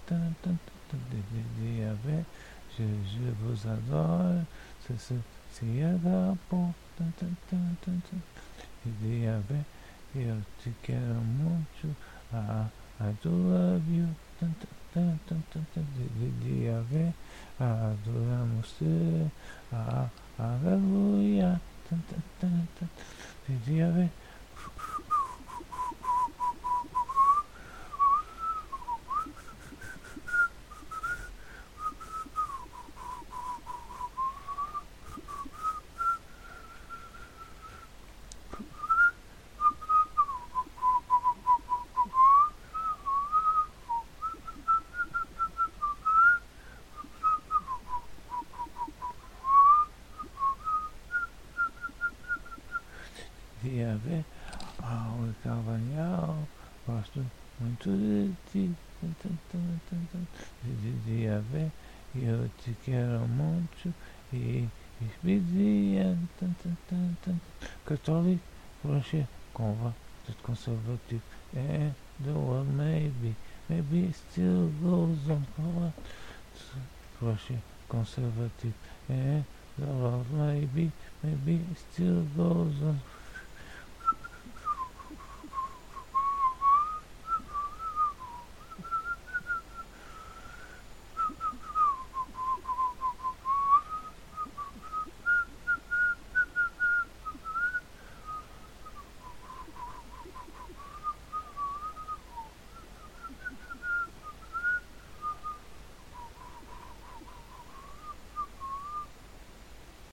Diabé, je vous adore, se agapou, Diabé, eu te quero muito, I do love you, Diabé, adoramos-te, aleluia, Diabé. Diabé, o Cavanhal, gosto muito de ti, Diabé, eu te quero muito e expedient, católico, roxa, conservativo, the world maybe still goes on, roxa, conservativo, the world maybe still goes on.